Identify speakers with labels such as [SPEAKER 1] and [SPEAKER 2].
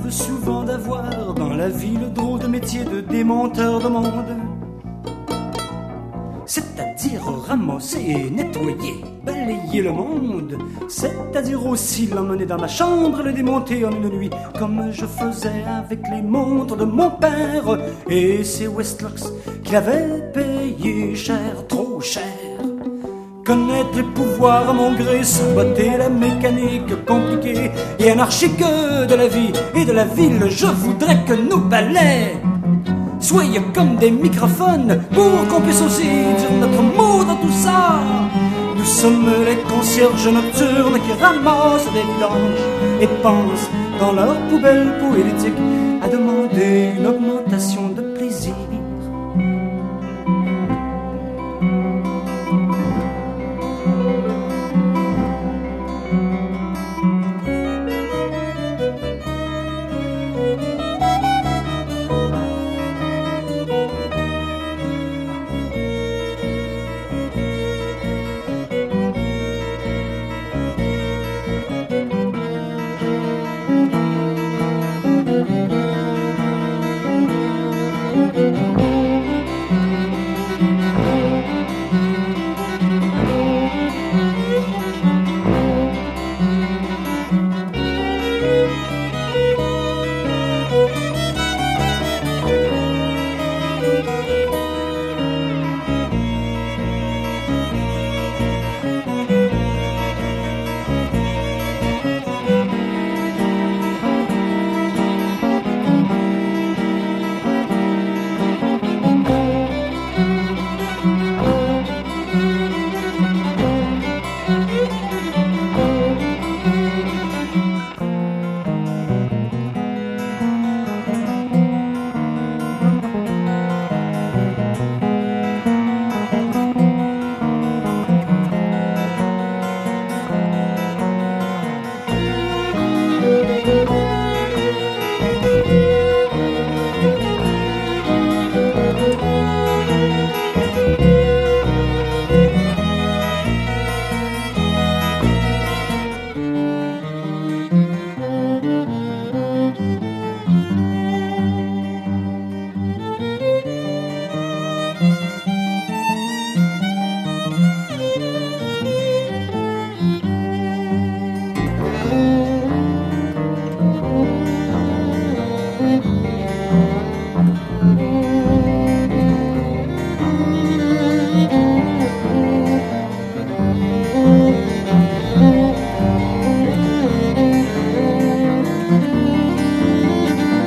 [SPEAKER 1] rêve souvent d'avoir dans la vie le drôle de métier de démonteur de monde. C'est-à-dire ramasser et nettoyer, balayer le monde. C'est-à-dire aussi l'emmener dans ma chambre et le démonter en une nuit, comme je faisais avec les montres de mon père et ses Westlocks qu'il avait payé cher, trop cher. Connaître les pouvoirs à mon gré, saboter la mécanique compliquée et anarchique de la vie et de la ville. Je voudrais que nos palais soyez comme des microphones pour qu'on puisse aussi dire notre mot dans tout ça. Nous sommes les concierges nocturnes qui ramassent des vidanges et pensent dans leur poubelle politique à demander une augmentation de